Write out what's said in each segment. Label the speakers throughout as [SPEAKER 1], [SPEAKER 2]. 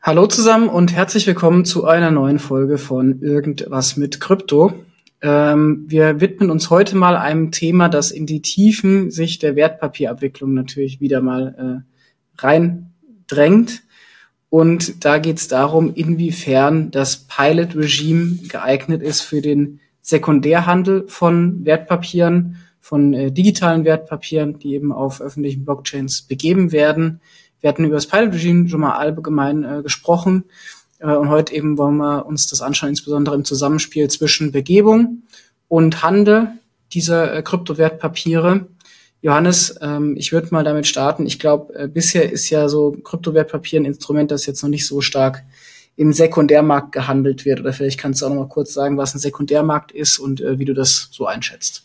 [SPEAKER 1] Hallo zusammen und herzlich willkommen zu einer neuen Folge von Irgendwas mit Krypto. Wir widmen uns heute mal einem Thema, das in die Tiefen sich der Wertpapierabwicklung natürlich wieder mal reindrängt. Und da geht es darum, inwiefern das Pilot-Regime geeignet ist für den Sekundärhandel von Wertpapieren, von digitalen Wertpapieren, die eben auf öffentlichen Blockchains begeben werden. Wir hatten über das Pilot-Regime schon mal allgemein gesprochen. Und heute eben wollen wir uns das anschauen, insbesondere im Zusammenspiel zwischen Begebung und Handel dieser Kryptowertpapiere. Johannes, ich würde mal damit starten. Ich glaube, bisher ist ja so Kryptowertpapier ein Instrument, das jetzt noch nicht so stark im Sekundärmarkt gehandelt wird. Oder vielleicht kannst du auch noch mal kurz sagen, was ein Sekundärmarkt ist und wie du das so einschätzt.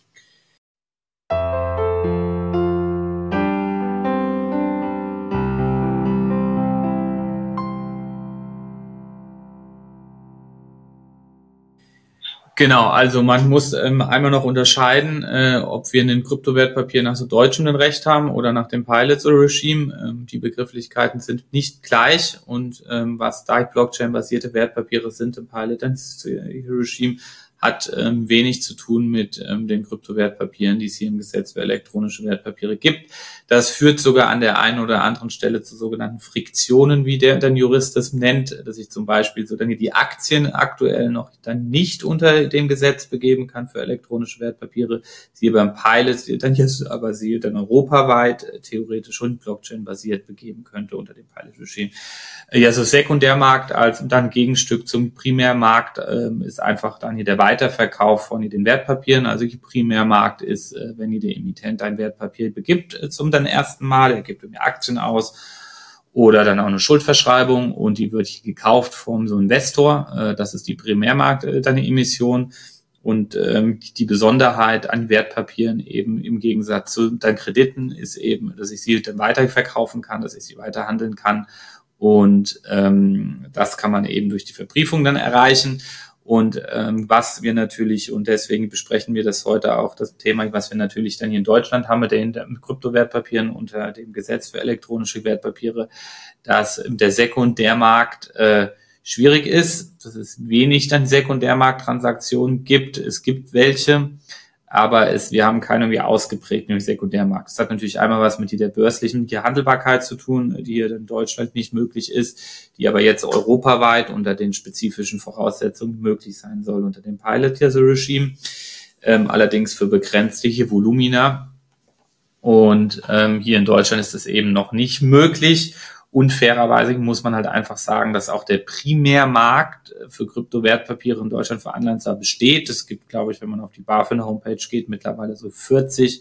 [SPEAKER 2] Genau, also man muss einmal noch unterscheiden, ob wir in den Kryptowertpapieren nach so deutschem Recht haben oder nach dem Pilot-Regime. Die Begrifflichkeiten sind nicht gleich und was Blockchain-basierte Wertpapiere sind im Pilot-Regime, hat wenig zu tun mit den Kryptowertpapieren, die es hier im Gesetz für elektronische Wertpapiere gibt. Das führt sogar an der einen oder anderen Stelle zu sogenannten Friktionen, wie der dann Jurist das nennt, dass ich zum Beispiel so dann die Aktien aktuell noch dann nicht unter dem Gesetz begeben kann für elektronische Wertpapiere, sie beim Pilot dann jetzt aber sie dann europaweit theoretisch schon Blockchain-basiert begeben könnte unter dem Pilot-Regime. Ja, so Sekundärmarkt als dann Gegenstück zum Primärmarkt ist einfach dann hier der Weiterverkauf von den Wertpapieren. Also der Primärmarkt ist, wenn der Emittent ein Wertpapier begibt zum dann ersten Mal, er gibt mir Aktien aus oder dann auch eine Schuldverschreibung und die wird gekauft vom so Investor. Das ist die Primärmarkt, deine Emission. Und die Besonderheit an Wertpapieren eben im Gegensatz zu dann Krediten ist eben, dass ich sie dann weiterverkaufen kann, dass ich sie weiterhandeln kann. Und das kann man eben durch die Verbriefung dann erreichen. Und was wir natürlich, und deswegen besprechen wir das heute auch, das Thema, was wir natürlich dann hier in Deutschland haben mit den Kryptowertpapieren unter dem Gesetz für elektronische Wertpapiere, dass der Sekundärmarkt schwierig ist, dass es wenig dann Sekundärmarkttransaktionen gibt. Es gibt welche, aber wir haben keine irgendwie ausgeprägten Sekundärmarkt. Das hat natürlich einmal was mit der börslichen Handelbarkeit zu tun, die hier in Deutschland nicht möglich ist, die aber jetzt europaweit unter den spezifischen Voraussetzungen möglich sein soll unter dem Pilot-Regime, allerdings für begrenzte Volumina. Und hier in Deutschland ist es eben noch nicht möglich. Und fairerweise muss man halt einfach sagen, dass auch der Primärmarkt für Kryptowertpapiere in Deutschland für Anleihen zwar besteht. Es gibt, glaube ich, wenn man auf die BaFin-Homepage geht, mittlerweile so 40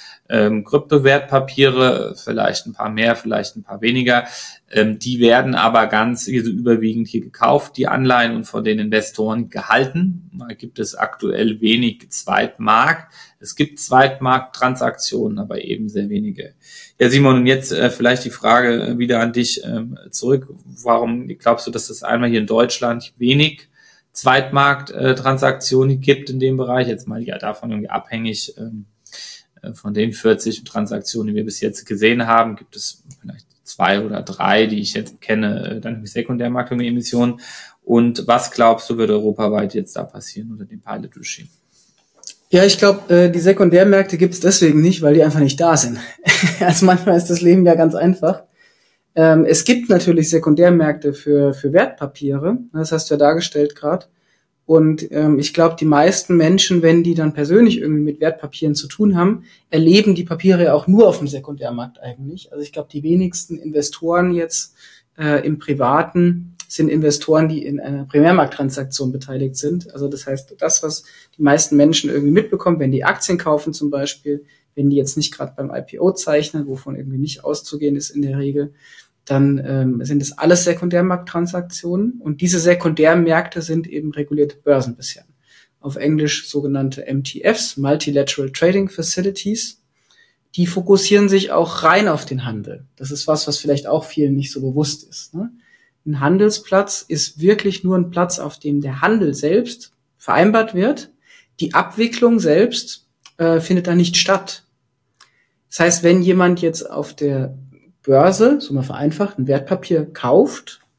[SPEAKER 2] Kryptowertpapiere, vielleicht ein paar mehr, vielleicht ein paar weniger. Die werden aber ganz überwiegend hier gekauft, die Anleihen, und von den Investoren gehalten. Da gibt es aktuell wenig Zweitmarkt. Es gibt Zweitmarkttransaktionen, aber eben sehr wenige. Ja, Simon, und jetzt vielleicht die Frage wieder an dich zurück. Warum glaubst du, dass es einmal hier in Deutschland wenig Zweitmarkttransaktionen gibt in dem Bereich? Jetzt mal ja davon irgendwie abhängig von den 40 Transaktionen, die wir bis jetzt gesehen haben, gibt es vielleicht 2 oder 3, die ich jetzt kenne, dann im Sekundärmarkt und Emissionen. Und was glaubst du, wird europaweit jetzt da passieren unter dem Pilot-Regime?
[SPEAKER 1] Ja, ich glaube, die Sekundärmärkte gibt es deswegen nicht, weil die einfach nicht da sind. Also manchmal ist das Leben ja ganz einfach. Es gibt natürlich Sekundärmärkte für Wertpapiere, das hast du ja dargestellt gerade. Und ich glaube, die meisten Menschen, wenn die dann persönlich irgendwie mit Wertpapieren zu tun haben, erleben die Papiere ja auch nur auf dem Sekundärmarkt eigentlich. Also ich glaube, die wenigsten Investoren jetzt im Privaten sind Investoren, die in einer Primärmarkttransaktion beteiligt sind. Also das heißt, das, was die meisten Menschen irgendwie mitbekommen, wenn die Aktien kaufen zum Beispiel, wenn die jetzt nicht gerade beim IPO zeichnen, wovon irgendwie nicht auszugehen ist in der Regel, dann sind es alles Sekundärmarkttransaktionen. Und diese Sekundärmärkte sind eben regulierte Börsen bisher. Auf Englisch sogenannte MTFs, Multilateral Trading Facilities. Die fokussieren sich auch rein auf den Handel. Das ist was vielleicht auch vielen nicht so bewusst ist. Ne? Ein Handelsplatz ist wirklich nur ein Platz, auf dem der Handel selbst vereinbart wird. Die Abwicklung selbst findet da nicht statt. Das heißt, wenn jemand jetzt auf der Börse, so mal vereinfacht, ein Wertpapier kauft,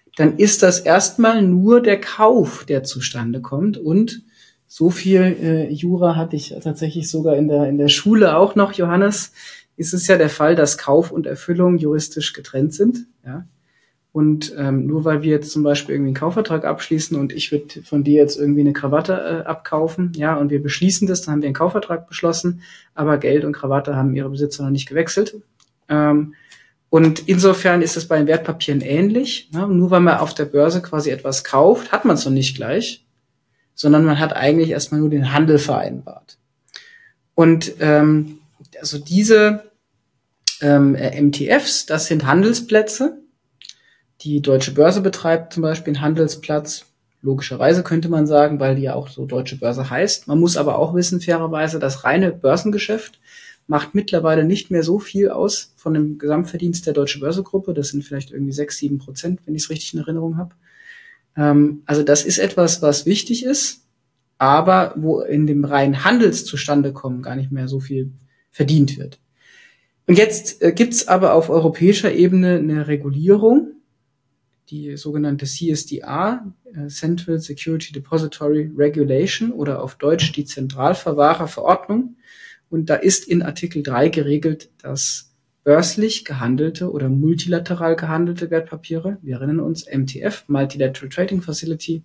[SPEAKER 1] dann ist das erstmal nur der Kauf, der zustande kommt. Und so viel Jura hatte ich tatsächlich sogar in der Schule auch noch, Johannes, ist es ja der Fall, dass Kauf und Erfüllung juristisch getrennt sind. Ja? Und nur weil wir jetzt zum Beispiel irgendwie einen Kaufvertrag abschließen und ich würde von dir jetzt irgendwie eine Krawatte abkaufen, ja, und wir beschließen das, dann haben wir einen Kaufvertrag beschlossen, aber Geld und Krawatte haben ihre Besitzer noch nicht gewechselt. Und insofern ist es bei den Wertpapieren ähnlich. Ne? Nur weil man auf der Börse quasi etwas kauft, hat man es noch nicht gleich, sondern man hat eigentlich erstmal nur den Handel vereinbart. Und also diese MTFs, das sind Handelsplätze. Die Deutsche Börse betreibt zum Beispiel einen Handelsplatz, logischerweise könnte man sagen, weil die ja auch so Deutsche Börse heißt. Man muss aber auch wissen, fairerweise, das reine Börsengeschäft macht mittlerweile nicht mehr so viel aus von dem Gesamtverdienst der Deutsche Börse Gruppe. Das sind vielleicht irgendwie 6-7%, wenn ich es richtig in Erinnerung habe. Also das ist etwas, was wichtig ist, aber wo in dem reinen Handelszustande kommen gar nicht mehr so viel verdient wird. Und jetzt gibt's aber auf europäischer Ebene eine Regulierung, die sogenannte CSDR, Central Security Depository Regulation, oder auf Deutsch die Zentralverwahrerverordnung. Und da ist in Artikel 3 geregelt, dass börslich gehandelte oder multilateral gehandelte Wertpapiere, wir erinnern uns, MTF, Multilateral Trading Facility,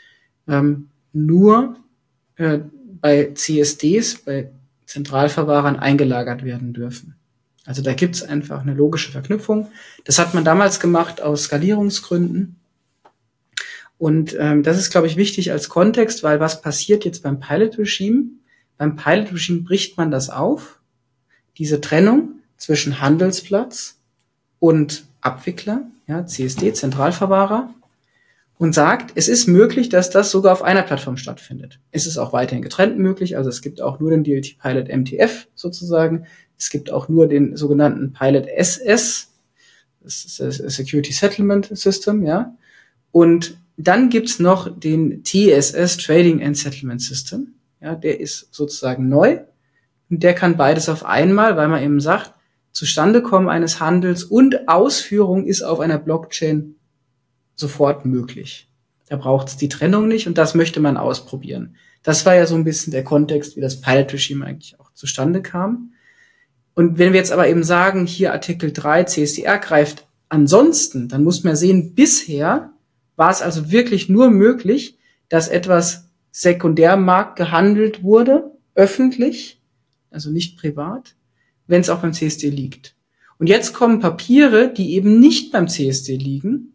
[SPEAKER 1] nur bei CSDs, bei Zentralverwahrern eingelagert werden dürfen. Also da gibt's einfach eine logische Verknüpfung. Das hat man damals gemacht aus Skalierungsgründen. Und das ist, glaube ich, wichtig als Kontext, weil was passiert jetzt beim Pilot Regime? Beim Pilot Regime bricht man das auf, diese Trennung zwischen Handelsplatz und Abwickler, ja, CSD, Zentralverwahrer, und sagt, es ist möglich, dass das sogar auf einer Plattform stattfindet. Es ist auch weiterhin getrennt möglich, also es gibt auch nur den DLT Pilot MTF sozusagen, es gibt auch nur den sogenannten Pilot SS, das ist das Security Settlement System, ja, und dann gibt's noch den TSS Trading and Settlement System, ja, der ist sozusagen neu und der kann beides auf einmal, weil man eben sagt, Zustandekommen eines Handels und Ausführung ist auf einer Blockchain sofort möglich. Da braucht es die Trennung nicht und das möchte man ausprobieren. Das war ja so ein bisschen der Kontext, wie das Pilot Regime eigentlich auch zustande kam. Und wenn wir jetzt aber eben sagen, hier Artikel 3 CSDR greift ansonsten, dann muss man sehen, bisher war es also wirklich nur möglich, dass etwas Sekundärmarkt gehandelt wurde, öffentlich, also nicht privat, wenn es auch beim CSD liegt. Und jetzt kommen Papiere, die eben nicht beim CSD liegen,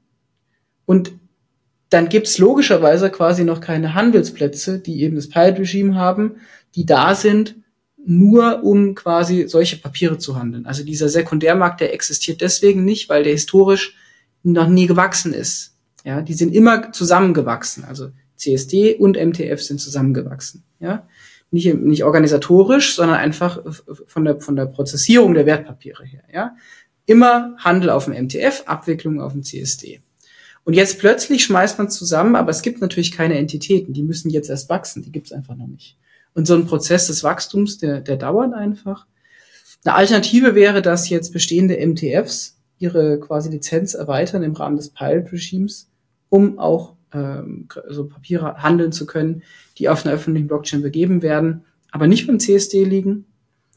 [SPEAKER 1] und dann gibt's logischerweise quasi noch keine Handelsplätze, die eben das Pilot-Regime haben, die da sind, nur um quasi solche Papiere zu handeln. Also dieser Sekundärmarkt, der existiert deswegen nicht, weil der historisch noch nie gewachsen ist. Ja, die sind immer zusammengewachsen. Also CSD und MTF sind zusammengewachsen. Ja, nicht organisatorisch, sondern einfach von der Prozessierung der Wertpapiere her. Ja, immer Handel auf dem MTF, Abwicklung auf dem CSD. Und jetzt plötzlich schmeißt man zusammen, aber es gibt natürlich keine Entitäten, die müssen jetzt erst wachsen, die gibt's einfach noch nicht. Und so ein Prozess des Wachstums, der dauert einfach. Eine Alternative wäre, dass jetzt bestehende MTFs ihre quasi Lizenz erweitern im Rahmen des Pilot-Regimes, um auch so Papiere handeln zu können, die auf einer öffentlichen Blockchain begeben werden, aber nicht beim CSD liegen.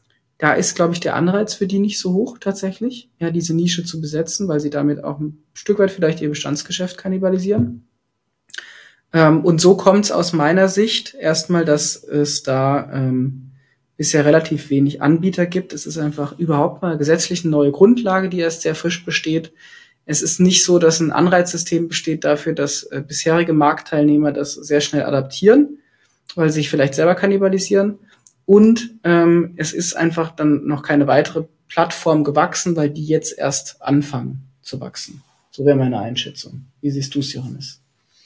[SPEAKER 1] Da ist, glaube ich, der Anreiz für die nicht so hoch tatsächlich, ja, diese Nische zu besetzen, weil sie damit auch ein Stück weit vielleicht ihr Bestandsgeschäft kannibalisieren. Und so kommt es aus meiner Sicht erstmal, dass es da bisher relativ wenig Anbieter gibt. Es ist einfach überhaupt mal gesetzlich eine neue Grundlage, die erst sehr frisch besteht. Es ist nicht so, dass ein Anreizsystem besteht dafür, dass bisherige Marktteilnehmer das sehr schnell adaptieren, weil sie sich vielleicht selber kannibalisieren. Und es ist einfach dann noch keine weitere Plattform gewachsen, weil die jetzt erst anfangen zu wachsen. So wäre meine Einschätzung. Wie siehst du es, Johannes?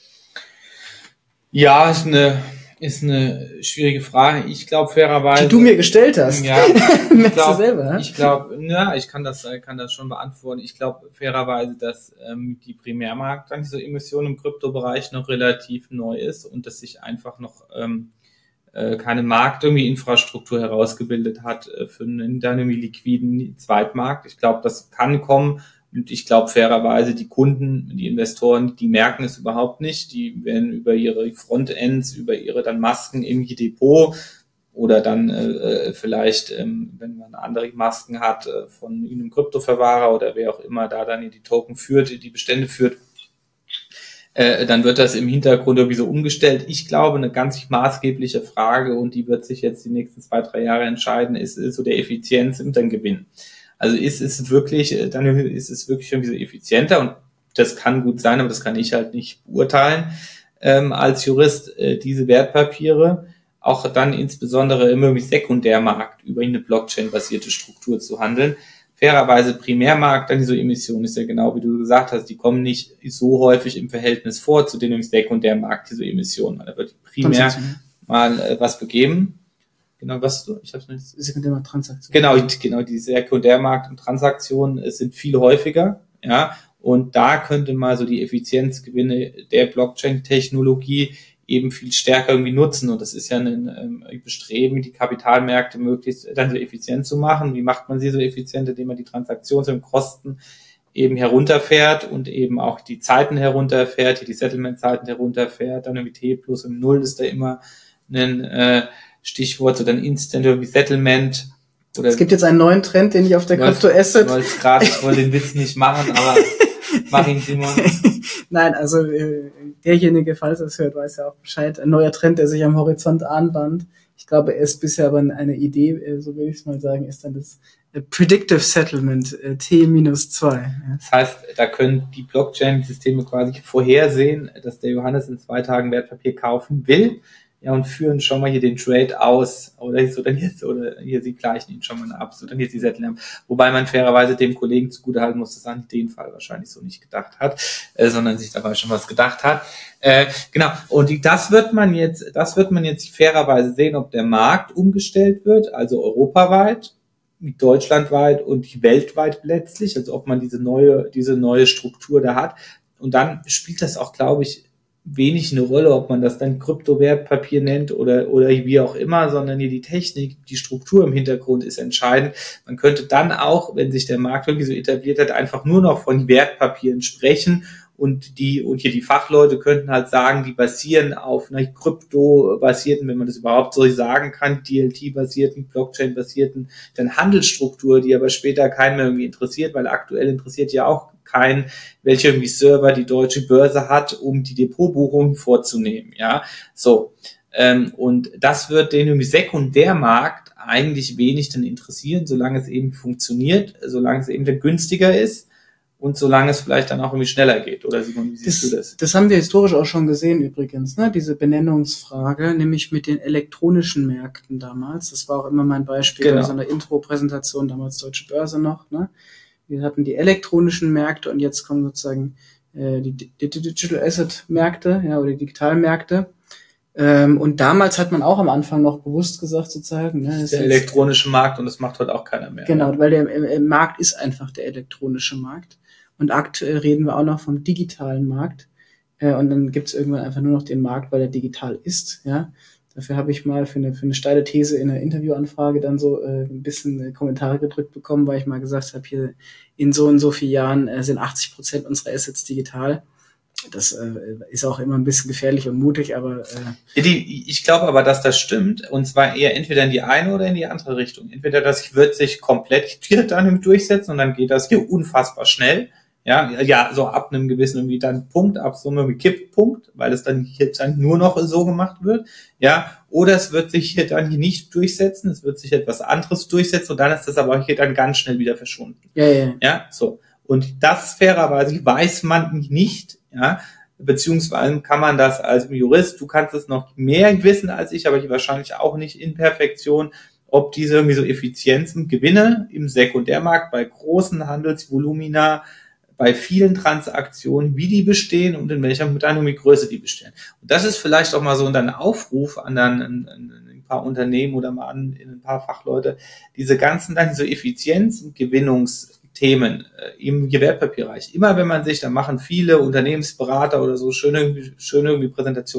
[SPEAKER 2] Ja, ist eine schwierige Frage. Ich glaube fairerweise,
[SPEAKER 1] die du mir gestellt hast.
[SPEAKER 2] Ja,
[SPEAKER 1] ich glaube,
[SPEAKER 2] ich kann das schon beantworten. Ich glaube fairerweise, dass die Primärmarktemission im Kryptobereich noch relativ neu ist und dass sich einfach noch keine Infrastruktur herausgebildet hat für einen dann irgendwie liquiden Zweitmarkt. Ich glaube, das kann kommen Und ich glaube fairerweise, die Kunden, die Investoren, die merken es überhaupt nicht. Die werden über ihre Frontends, über ihre dann Masken im Depot oder dann vielleicht, wenn man andere Masken hat, von einem Kryptoverwahrer oder wer auch immer da dann die Token führt, die Bestände führt, dann wird das im Hintergrund irgendwie so umgestellt. Ich glaube, eine ganz maßgebliche Frage, und die wird sich jetzt die nächsten 2-3 Jahre entscheiden, ist so der Effizienz und dann Gewinn. Also ist es wirklich irgendwie so effizienter, und das kann gut sein, aber das kann ich halt nicht beurteilen als Jurist, diese Wertpapiere auch dann insbesondere im irgendwie Sekundärmarkt über eine Blockchain-basierte Struktur zu handeln. Fairerweise Primärmarkt, dann diese Emissionen, ist ja genau wie du gesagt hast, die kommen nicht so häufig im Verhältnis vor zu den Sekundärmarkt, diese Emissionen. Da wird primär mal was begeben. Genau, ich habe es nicht.
[SPEAKER 1] Sekundärmarkt, Transaktion.
[SPEAKER 2] Genau, die Sekundärmarkt und Transaktionen sind viel häufiger, ja. Und da könnte mal so die Effizienzgewinne der Blockchain-Technologie eben viel stärker irgendwie nutzen. Und das ist ja ein Bestreben, die Kapitalmärkte möglichst dann so effizient zu machen. Wie macht man sie so effizient, indem man die Transaktions- und Kosten eben herunterfährt und eben auch die Zeiten herunterfährt, die Settlement-Zeiten herunterfährt. Dann irgendwie T plus und 0 ist da immer ein Stichwort, so dann Instant irgendwie Settlement. Oder
[SPEAKER 1] es gibt jetzt einen neuen Trend, den ich auf der Crypto-Asset...
[SPEAKER 2] Ich wollte den Witz nicht machen, aber mach ihn, Simon.
[SPEAKER 1] Nein, also derjenige, falls er es hört, weiß ja auch Bescheid. Ein neuer Trend, der sich am Horizont anbahnt. Ich glaube, er ist bisher aber eine Idee, so will ich es mal sagen, ist dann das Predictive Settlement, T-2. Ja.
[SPEAKER 2] Das heißt, da können die Blockchain-Systeme quasi vorhersehen, dass der Johannes in 2 Tagen Wertpapier kaufen will. Ja, und führen schon mal hier den Trade aus, oder hier, sie gleichen ihn schon mal ab, so dann jetzt die Sättel haben. Wobei man fairerweise dem Kollegen zugutehalten muss, dass er an den Fall wahrscheinlich so nicht gedacht hat, sondern sich dabei schon was gedacht hat. Genau. Und das wird man jetzt fairerweise sehen, ob der Markt umgestellt wird, also europaweit, deutschlandweit und weltweit letztlich, also ob man diese neue Struktur da hat. Und dann spielt das auch, glaube ich, wenig eine Rolle, ob man das dann Kryptowertpapier nennt oder wie auch immer, sondern hier die Technik, die Struktur im Hintergrund ist entscheidend. Man könnte dann auch, wenn sich der Markt irgendwie so etabliert hat, einfach nur noch von Wertpapieren sprechen, und hier die Fachleute könnten halt sagen, die basieren auf einer Krypto-basierten, wenn man das überhaupt so sagen kann, DLT-basierten, Blockchain-basierten, dann Handelsstruktur, die aber später keinen mehr irgendwie interessiert, weil aktuell interessiert ja auch keinen, welche irgendwie Server die deutsche Börse hat, um die Depotbuchungen vorzunehmen, ja, so. Und das wird den irgendwie Sekundärmarkt eigentlich wenig dann interessieren, solange es eben funktioniert, solange es eben dann günstiger ist und solange es vielleicht dann auch irgendwie schneller geht. Oder Simon, wie siehst du das?
[SPEAKER 1] Das haben wir historisch auch schon gesehen übrigens, ne? Diese Benennungsfrage, nämlich mit den elektronischen Märkten damals. Das war auch immer mein Beispiel bei so einer Intro-Präsentation, damals Deutsche Börse noch, ne? Wir hatten die elektronischen Märkte und jetzt kommen sozusagen die Digital Asset Märkte, ja, oder die Digitalmärkte. Und damals hat man auch am Anfang noch bewusst gesagt, sozusagen, ne,
[SPEAKER 2] das ist der elektronische Markt, und das macht heute auch keiner mehr.
[SPEAKER 1] Genau, weil der Markt ist einfach der elektronische Markt. Und aktuell reden wir auch noch vom digitalen Markt. Und dann gibt's irgendwann einfach nur noch den Markt, weil er digital ist, ja. Dafür habe ich mal für eine steile These in einer Interviewanfrage dann so ein bisschen Kommentare gedrückt bekommen, weil ich mal gesagt habe, hier in so und so vielen Jahren sind 80% unserer Assets digital. Das ist auch immer ein bisschen gefährlich und mutig, aber...
[SPEAKER 2] Ich glaube aber, dass das stimmt, und zwar eher entweder in die eine oder in die andere Richtung. Entweder das wird sich komplett dann durchsetzen und dann geht das hier unfassbar schnell. Ja, so ab einem gewissen irgendwie dann Punkt, ab so einem Kipppunkt, weil es dann hier dann nur noch so gemacht wird, ja, oder es wird sich hier dann hier nicht durchsetzen, es wird sich etwas anderes durchsetzen und dann ist das aber hier dann ganz schnell wieder verschwunden. Ja, so. Und das fairerweise weiß man nicht, ja, beziehungsweise kann man das als Jurist, du kannst es noch mehr wissen als ich, aber ich wahrscheinlich auch nicht in Perfektion, ob diese irgendwie so Effizienzen, Gewinne im Sekundärmarkt bei großen Handelsvolumina, bei vielen Transaktionen, wie die bestehen und in welcher Größe die bestehen. Und das ist vielleicht auch mal so ein Aufruf an dann ein paar Unternehmen oder mal an ein paar Fachleute, diese ganzen dann so Effizienz- und Gewinnungsthemen im Wertpapierbereich. Immer wenn man sich, da machen viele Unternehmensberater oder so schöne irgendwie Präsentationen.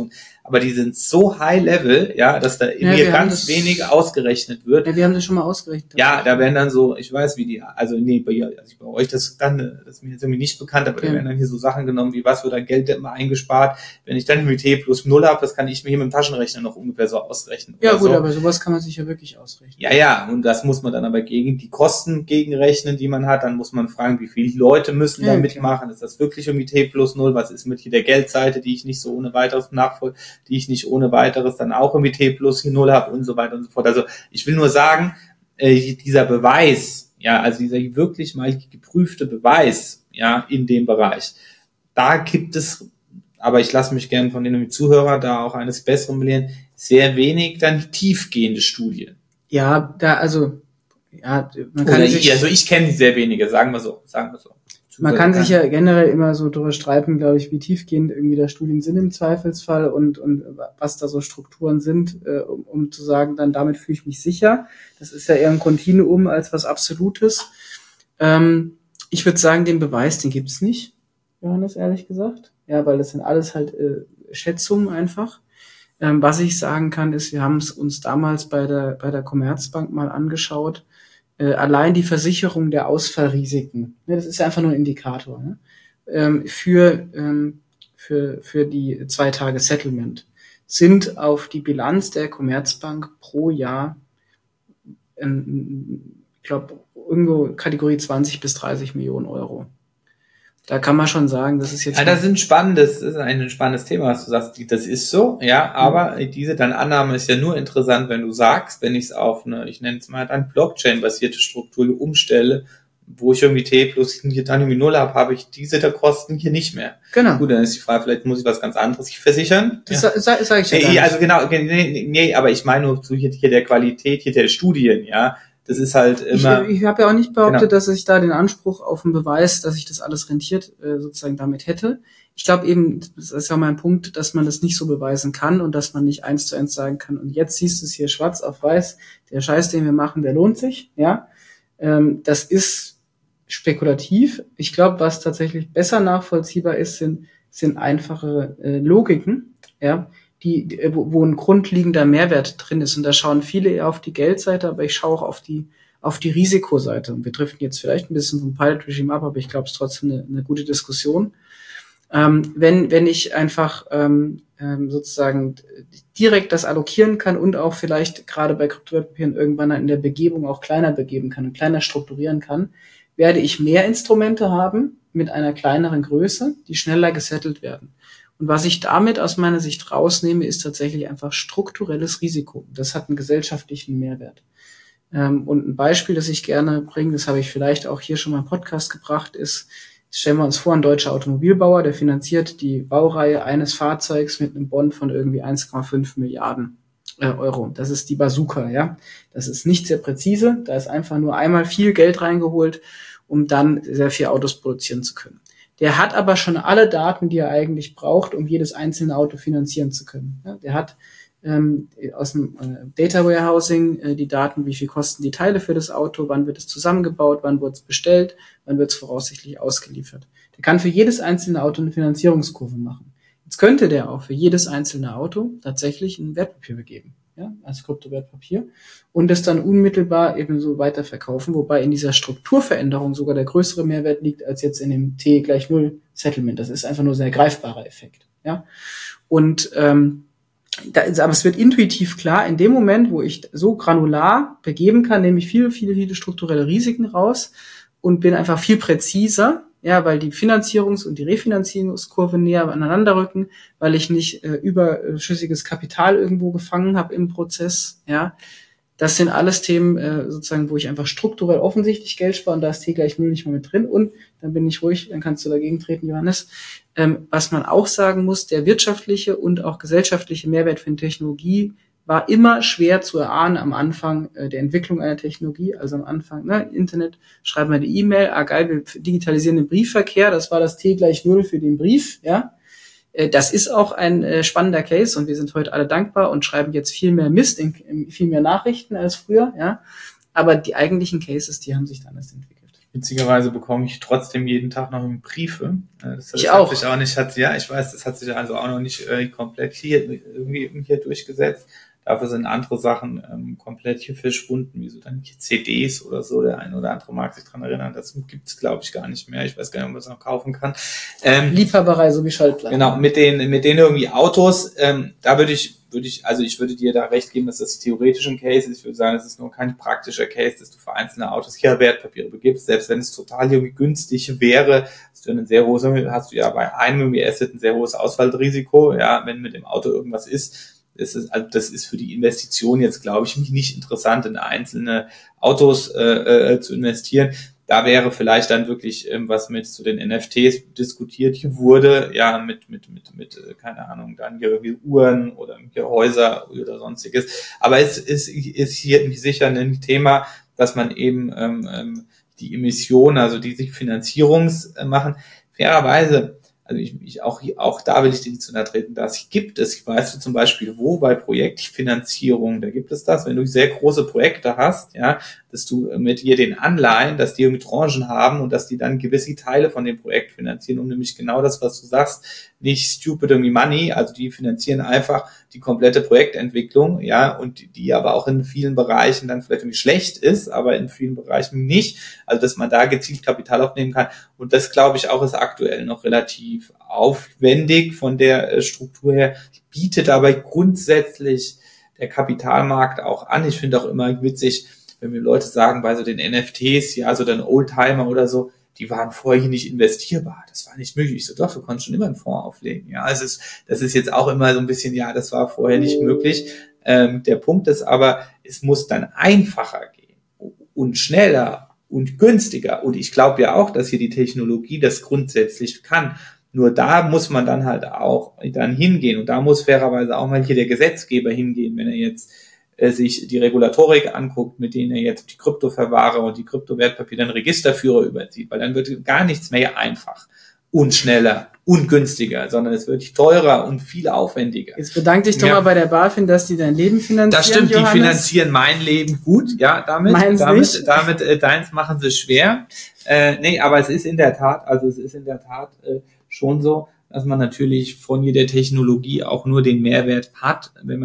[SPEAKER 2] aber die sind so high level, ja, dass da mir ganz wenig ausgerechnet wird.
[SPEAKER 1] Ja, wir haben das schon mal ausgerechnet.
[SPEAKER 2] Ja, da werden dann so, ich weiß wie die, also nee, bei euch das ist mir jetzt irgendwie nicht bekannt, aber da werden dann hier so Sachen genommen, wie was wird an Geld immer eingespart, wenn ich dann irgendwie T plus 0 habe, das kann ich mir hier mit dem Taschenrechner noch ungefähr so ausrechnen.
[SPEAKER 1] Ja gut, so. Aber sowas kann man sich ja wirklich ausrechnen.
[SPEAKER 2] Ja, und das muss man dann aber gegen die Kosten gegenrechnen, die man hat, dann muss man fragen, wie viele Leute müssen da mitmachen, ist das wirklich irgendwie T plus 0, was ist mit hier der Geldseite, die ich nicht so ohne weiteres die ich nicht ohne weiteres dann auch irgendwie T plus 0 habe und so weiter und so fort. Also ich will nur sagen, dieser Beweis, ja, also dieser wirklich mal geprüfte Beweis, ja, in dem Bereich, da gibt es, aber ich lasse mich gerne von den Zuhörern da auch eines Besseren belehren, sehr wenig dann tiefgehende Studien.
[SPEAKER 1] Ja, man kann
[SPEAKER 2] ich kenne sehr wenige, sagen wir so.
[SPEAKER 1] Man kann sich ja generell immer so drüber streiten, glaube ich, wie tiefgehend irgendwie da Studien sind im Zweifelsfall und was da so Strukturen sind, um zu sagen, dann damit fühle ich mich sicher. Das ist ja eher ein Kontinuum als was Absolutes. Ich würde sagen, den Beweis, den gibt's nicht, Johannes, ehrlich gesagt. Ja, weil das sind alles halt Schätzungen einfach. Was ich sagen kann, ist, wir haben es uns damals bei der Commerzbank mal angeschaut. Allein die Versicherung der Ausfallrisiken, ne, das ist ja einfach nur ein Indikator, ne, für die 2 Tage Settlement sind auf die Bilanz der Commerzbank pro Jahr, ich glaube, irgendwo Kategorie 20 bis 30 Millionen Euro. Da kann man schon sagen, das ist jetzt...
[SPEAKER 2] Ja, das ist ein spannendes Thema, was du sagst. Das ist so, ja, aber diese dann Annahme ist ja nur interessant, wenn du sagst, wenn ich es auf eine, ich nenne es mal eine Blockchain-basierte Struktur umstelle, wo ich irgendwie T plus hier dann irgendwie 0 habe ich diese der Kosten hier nicht mehr.
[SPEAKER 1] Genau.
[SPEAKER 2] Gut, dann ist die Frage, vielleicht muss ich was ganz anderes versichern.
[SPEAKER 1] Das sag ich ja gar nicht.
[SPEAKER 2] Also genau, nee, aber ich meine nur zu hier der Qualität, hier der Studien, ja. Das ist halt immer...
[SPEAKER 1] Ich habe ja auch nicht behauptet, dass ich da den Anspruch auf einen Beweis, dass ich das alles rentiert, sozusagen damit hätte. Ich glaube eben, das ist ja mein Punkt, dass man das nicht so beweisen kann und dass man nicht 1:1 sagen kann. Und jetzt siehst du es hier schwarz auf weiß, der Scheiß, den wir machen, der lohnt sich. Ja, das ist spekulativ. Ich glaube, was tatsächlich besser nachvollziehbar ist, sind einfache Logiken, ja, wo ein grundlegender Mehrwert drin ist. Und da schauen viele eher auf die Geldseite, aber ich schaue auch auf die Risikoseite. Und wir driften jetzt vielleicht ein bisschen vom Pilot Regime ab, aber ich glaube, es ist trotzdem eine gute Diskussion. Wenn ich einfach sozusagen direkt das allokieren kann und auch vielleicht gerade bei Kryptowertpapieren irgendwann in der Begebung auch kleiner begeben kann und kleiner strukturieren kann, werde ich mehr Instrumente haben mit einer kleineren Größe, die schneller gesettelt werden. Und was ich damit aus meiner Sicht rausnehme, ist tatsächlich einfach strukturelles Risiko. Das hat einen gesellschaftlichen Mehrwert. Und ein Beispiel, das ich gerne bringe, das habe ich vielleicht auch hier schon mal im Podcast gebracht, ist, stellen wir uns vor, ein deutscher Automobilbauer, der finanziert die Baureihe eines Fahrzeugs mit einem Bond von irgendwie 1,5 Milliarden Euro. Das ist die Bazooka, ja. Das ist nicht sehr präzise. Da ist einfach nur einmal viel Geld reingeholt, um dann sehr viel Autos produzieren zu können. Der hat aber schon alle Daten, die er eigentlich braucht, um jedes einzelne Auto finanzieren zu können. Ja, der hat aus dem Data Warehousing die Daten, wie viel kosten die Teile für das Auto, wann wird es zusammengebaut, wann wird es bestellt, wann wird es voraussichtlich ausgeliefert. Der kann für jedes einzelne Auto eine Finanzierungskurve machen. Jetzt könnte der auch für jedes einzelne Auto tatsächlich ein Wertpapier begeben, ja, als Kryptowertpapier und es dann unmittelbar eben so weiterverkaufen, wobei in dieser Strukturveränderung sogar der größere Mehrwert liegt als jetzt in dem T = 0 Settlement. Das ist einfach nur ein sehr greifbarer Effekt, ja. Und aber es wird intuitiv klar, in dem Moment, wo ich so granular begeben kann, nehme ich viele strukturelle Risiken raus und bin einfach viel präziser, ja, weil die Finanzierungs- und die Refinanzierungskurve näher aneinander rücken, weil ich nicht überschüssiges Kapital irgendwo gefangen habe im Prozess, ja. Das sind alles Themen, sozusagen, wo ich einfach strukturell offensichtlich Geld spare und da ist T = 0 nicht mehr mit drin und dann bin ich ruhig, dann kannst du dagegen treten, Johannes. Was man auch sagen muss, der wirtschaftliche und auch gesellschaftliche Mehrwert für eine Technologie war immer schwer zu erahnen am Anfang der Entwicklung einer Technologie, also am Anfang, Internet, schreiben wir eine E-Mail, geil, wir digitalisieren den Briefverkehr, das war das T = 0 für den Brief, ja. Das ist auch ein spannender Case und wir sind heute alle dankbar und schreiben jetzt viel mehr Mist, viel mehr Nachrichten als früher, ja. Aber die eigentlichen Cases, die haben sich dann erst entwickelt.
[SPEAKER 2] Witzigerweise bekomme ich trotzdem jeden Tag noch Briefe.
[SPEAKER 1] Ich auch.
[SPEAKER 2] Hat sich auch nicht, ich weiß, das hat sich also auch noch nicht komplett hier durchgesetzt. Dafür sind andere Sachen komplett hier verschwunden, wie so dann CDs oder so. Der eine oder andere mag sich dran erinnern. Das gibt's, glaube ich, gar nicht mehr. Ich weiß gar nicht, ob man es noch kaufen kann.
[SPEAKER 1] Liebhaberei, so wie Schallplatten.
[SPEAKER 2] Genau, mit den irgendwie Autos, da würde ich dir da recht geben, dass das theoretisch ein Case ist. Ich würde sagen, es ist nur kein praktischer Case, dass du für einzelne Autos hier Wertpapiere begibst. Selbst wenn es total irgendwie günstig wäre, hast du ja bei einem irgendwie Asset ein sehr hohes Ausfallrisiko. Ja, wenn mit dem Auto irgendwas ist. Das ist für die Investition jetzt, glaube ich, nicht interessant, in einzelne Autos zu investieren. Da wäre vielleicht dann wirklich was mit zu den NFTs diskutiert wurde, ja, mit keine Ahnung, dann hier irgendwie Uhren oder hier Häuser oder sonstiges. Aber es ist hier sicher ein Thema, dass man eben die Emissionen, also die sich Finanzierungs machen, fairerweise. Also auch da will ich dir nicht zu nahe treten, das gibt es. Weißt du zum Beispiel wo? Bei Projektfinanzierung, da gibt es das, wenn du sehr große Projekte hast, ja, dass du mit ihr den Anleihen, dass die irgendwie Tranchen haben und dass die dann gewisse Teile von dem Projekt finanzieren, um nämlich genau das, was du sagst, nicht stupid irgendwie money, also die finanzieren einfach die komplette Projektentwicklung, ja, und die aber auch in vielen Bereichen dann vielleicht irgendwie schlecht ist, aber in vielen Bereichen nicht, also dass man da gezielt Kapital aufnehmen kann und das, glaube ich, auch ist aktuell noch relativ aufwendig von der Struktur her, bietet dabei grundsätzlich der Kapitalmarkt auch an. Ich finde auch immer witzig, wenn mir Leute sagen, bei so den NFTs, ja, so dann Oldtimer oder so, die waren vorher hier nicht investierbar. Das war nicht möglich. Ich so, doch, du konntest schon immer einen Fonds auflegen. Ja, das ist jetzt auch immer so ein bisschen, ja, das war vorher nicht möglich. Der Punkt ist aber, es muss dann einfacher gehen und schneller und günstiger. Und ich glaube ja auch, dass hier die Technologie das grundsätzlich kann. Nur da muss man dann halt auch dann hingehen. Und da muss fairerweise auch mal hier der Gesetzgeber hingehen, wenn er jetzt sich die Regulatorik anguckt, mit denen er jetzt die Kryptoverwahrer und die Kryptowertpapiere dann Registerführer überzieht, weil dann wird gar nichts mehr einfach und schneller und günstiger, sondern es wird teurer und viel aufwendiger.
[SPEAKER 1] Jetzt bedanke dich doch mal bei der BaFin, dass die dein Leben finanzieren.
[SPEAKER 2] Das stimmt,
[SPEAKER 1] Johannes.
[SPEAKER 2] Die finanzieren mein Leben gut, ja, damit deins machen sie schwer. Nee, aber es ist in der Tat schon so, dass man natürlich von jeder Technologie auch nur den Mehrwert hat, wenn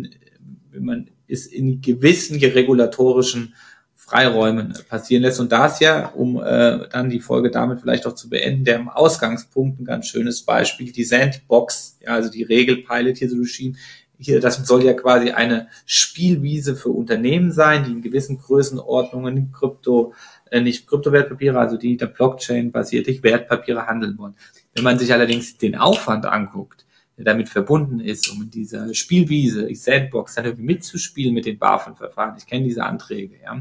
[SPEAKER 2] man es in gewissen regulatorischen Freiräumen passieren lässt. Und das ja, um dann die Folge damit vielleicht auch zu beenden, der im Ausgangspunkt ein ganz schönes Beispiel, die Sandbox, ja, also die Regel Pilot hier so Regime, hier, das soll ja quasi eine Spielwiese für Unternehmen sein, die in gewissen Größenordnungen nicht Kryptowertpapiere, also die der Blockchain basierte Wertpapiere handeln wollen. Wenn man sich allerdings den Aufwand anguckt, der damit verbunden ist, um in dieser Spielwiese, Sandbox, dann irgendwie mitzuspielen mit den BaFin-Verfahren. Ich kenne diese Anträge, ja.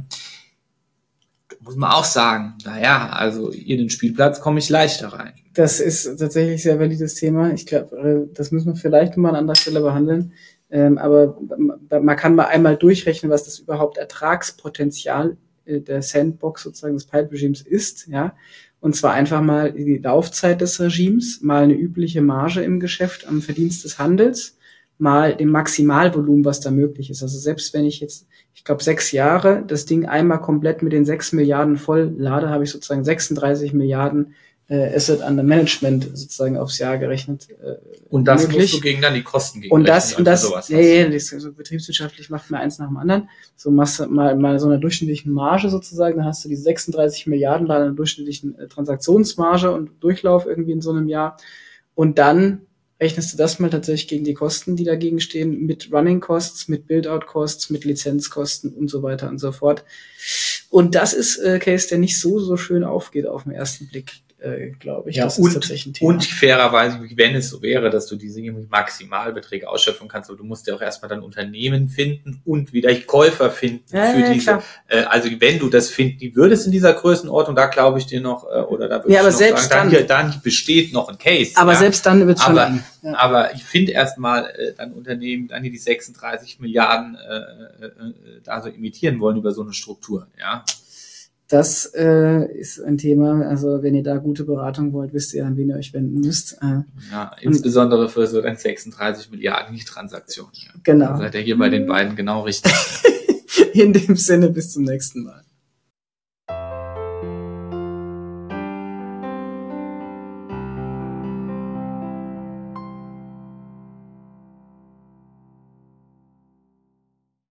[SPEAKER 2] Da muss man auch sagen, naja, also in den Spielplatz komme ich leichter rein.
[SPEAKER 1] Das ist tatsächlich ein sehr valides Thema. Ich glaube, das müssen wir vielleicht mal an anderer Stelle behandeln. Aber man kann mal einmal durchrechnen, was das überhaupt Ertragspotenzial der Sandbox sozusagen des Pilot-Regimes ist, ja. Und zwar einfach mal die Laufzeit des Regimes, mal eine übliche Marge im Geschäft am Verdienst des Handels, mal dem Maximalvolumen, was da möglich ist. Also selbst wenn ich jetzt, ich glaube 6 Jahre, das Ding einmal komplett mit den 6 Milliarden voll lade, habe ich sozusagen 36 Milliarden Asset under Management sozusagen aufs Jahr gerechnet.
[SPEAKER 2] Und das möglich. Musst du gegen dann die Kosten gegen
[SPEAKER 1] das so betriebswirtschaftlich macht man eins nach dem anderen. So machst du mal so eine durchschnittlichen Marge sozusagen, dann hast du die 36 Milliarden bei einer durchschnittlichen Transaktionsmarge und Durchlauf irgendwie in so einem Jahr. Und dann rechnest du das mal tatsächlich gegen die Kosten, die dagegen stehen, mit Running Costs, mit Build-out Costs, mit Lizenzkosten und so weiter und so fort. Und das ist Case, der nicht so schön aufgeht auf den ersten Blick. Glaube ich.
[SPEAKER 2] Ja, das ist tatsächlich ein Thema. Und fairerweise, wenn es so wäre, dass du diese Maximalbeträge ausschöpfen kannst, aber du musst ja auch erstmal dann Unternehmen finden und wieder Käufer finden für diese. Also wenn du das finden würdest in dieser Größenordnung, da glaube ich dir noch, oder da würde ich
[SPEAKER 1] aber
[SPEAKER 2] noch
[SPEAKER 1] selbst
[SPEAKER 2] sagen, dann besteht noch ein Case.
[SPEAKER 1] Aber selbst dann wird es schon.
[SPEAKER 2] Aber ich finde erstmal dann Unternehmen, dann die 36 Milliarden da so imitieren wollen über so eine Struktur, ja.
[SPEAKER 1] Das ist ein Thema, also wenn ihr da gute Beratung wollt, wisst ihr, an wen ihr euch wenden müsst.
[SPEAKER 2] Ja, insbesondere für so dann 36 Milliarden Transaktionen. Ja.
[SPEAKER 1] Genau.
[SPEAKER 2] Da seid ihr hier bei den beiden genau richtig.
[SPEAKER 1] In dem Sinne, bis zum nächsten Mal.